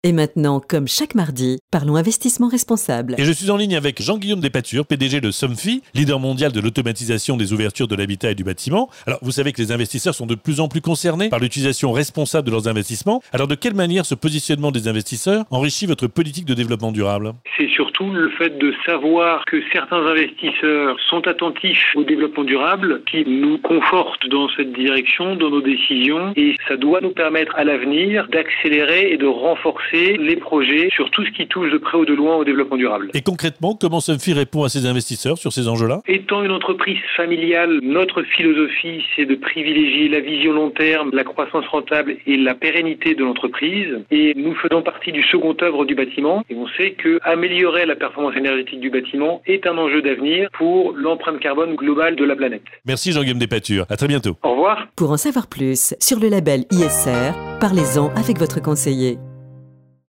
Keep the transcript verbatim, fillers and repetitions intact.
Et maintenant, comme chaque mardi, parlons investissement responsable. Et je suis en ligne avec Jean-Guillaume Despatures, P D G de Somfy, leader mondial de l'automatisation des ouvertures de l'habitat et du bâtiment. Alors, vous savez que les investisseurs sont de plus en plus concernés par l'utilisation responsable de leurs investissements. Alors, de quelle manière ce positionnement des investisseurs enrichit votre politique de développement durable ? C'est surtout le fait de savoir que certains investisseurs sont attentifs au développement durable qui nous conforte dans cette direction, dans nos décisions. Et ça doit nous permettre à l'avenir d'accélérer et de renforcer les projets sur tout ce qui touche de près ou de loin au développement durable. Et concrètement, comment Somfy répond à ces investisseurs sur ces enjeux-là ? Étant une entreprise familiale, notre philosophie, c'est de privilégier la vision long terme, la croissance rentable et la pérennité de l'entreprise. Et nous faisons partie du second œuvre du bâtiment. Et on sait que améliorer la performance énergétique du bâtiment est un enjeu d'avenir pour l'empreinte carbone globale de la planète. Merci Jean-Guillaume Despatures. À très bientôt. Au revoir. Pour en savoir plus sur le label I S R, parlez-en avec votre conseiller.